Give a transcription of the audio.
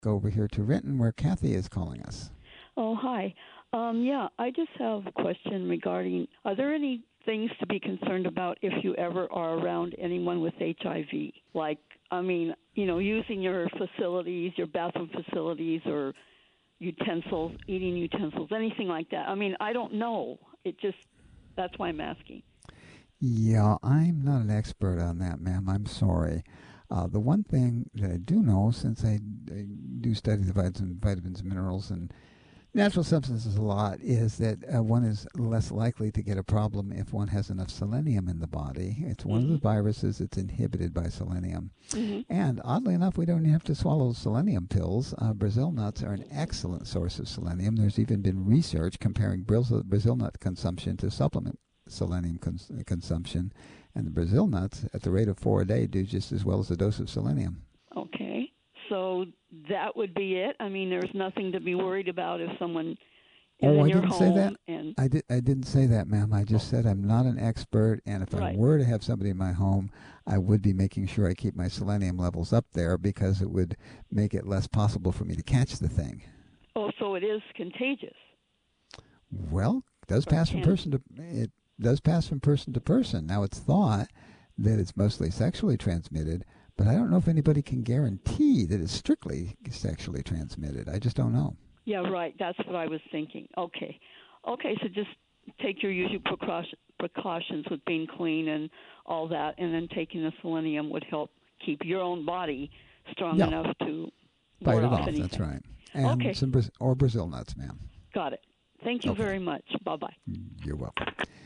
go over here to Renton, where Kathy is calling us. Oh, hi. Yeah, I just have a question regarding, are there any things to be concerned about if you ever are around anyone with HIV? Like, I mean, using your facilities, your bathroom facilities or utensils, eating utensils, anything like that. I mean, I don't know. That's why I'm asking. Yeah, I'm not an expert on that, ma'am. I'm sorry. The one thing that I do know, since I do study the vitamins, minerals, and natural substances a lot, is that one is less likely to get a problem if one has enough selenium in the body. It's one of the Mhm. viruses that's inhibited by selenium. Mhm. And oddly enough, we don't have to swallow selenium pills. Brazil nuts are an excellent source of selenium. There's even been research comparing Brazil nut consumption to supplement selenium consumption. And the Brazil nuts, at the rate of 4 a day, do just as well as a dose of selenium. Okay. So that would be it. I mean, there's nothing to be worried about if someone is Oh, in I your didn't say that. home and I didn't say that, ma'am. I oh, just said I'm not an expert, and if I right. were to have somebody in my home, I would be making sure I keep my selenium levels up there because it would make it less possible for me to catch the thing. Oh, so it is contagious Well, it does or pass from can. person to it does pass from person to person. Now it's thought that it's mostly sexually transmitted, but I don't know if anybody can guarantee that it's strictly sexually transmitted. I just don't know. Yeah, right. That's what I was thinking. Okay. Okay, so just take your usual precautions with being clean and all that, and then taking the selenium would help keep your own body strong Yeah, enough to fight ward it off off. That's anything. right. And Okay, some Brazil nuts, ma'am. got it. Thank you Okay, very much. Bye bye. you're welcome.